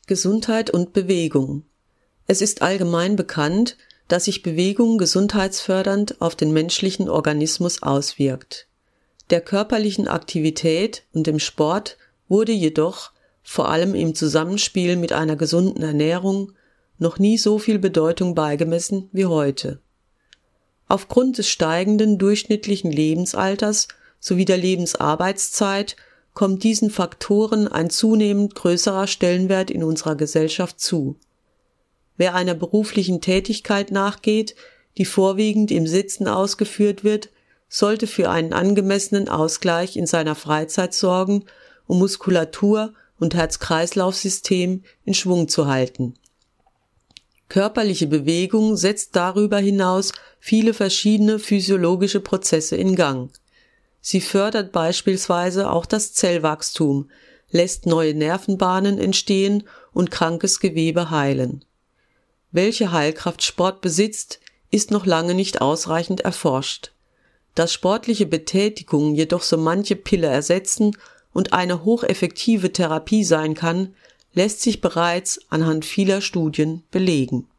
Gesundheit und Bewegung. Es ist allgemein bekannt, dass sich Bewegung gesundheitsfördernd auf den menschlichen Organismus auswirkt. Der körperlichen Aktivität und dem Sport wurde jedoch, vor allem im Zusammenspiel mit einer gesunden Ernährung, noch nie so viel Bedeutung beigemessen wie heute. Aufgrund des steigenden durchschnittlichen Lebensalters sowie der Lebensarbeitszeit kommt diesen Faktoren ein zunehmend größerer Stellenwert in unserer Gesellschaft zu. Wer einer beruflichen Tätigkeit nachgeht, die vorwiegend im Sitzen ausgeführt wird, sollte für einen angemessenen Ausgleich in seiner Freizeit sorgen, um Muskulatur und Herz-Kreislauf-System in Schwung zu halten. Körperliche Bewegung setzt darüber hinaus viele verschiedene physiologische Prozesse in Gang. Sie fördert beispielsweise auch das Zellwachstum, lässt neue Nervenbahnen entstehen und krankes Gewebe heilen. Welche Heilkraft Sport besitzt, ist noch lange nicht ausreichend erforscht. Dass sportliche Betätigung jedoch so manche Pille ersetzen und eine hocheffektive Therapie sein kann, lässt sich bereits anhand vieler Studien belegen.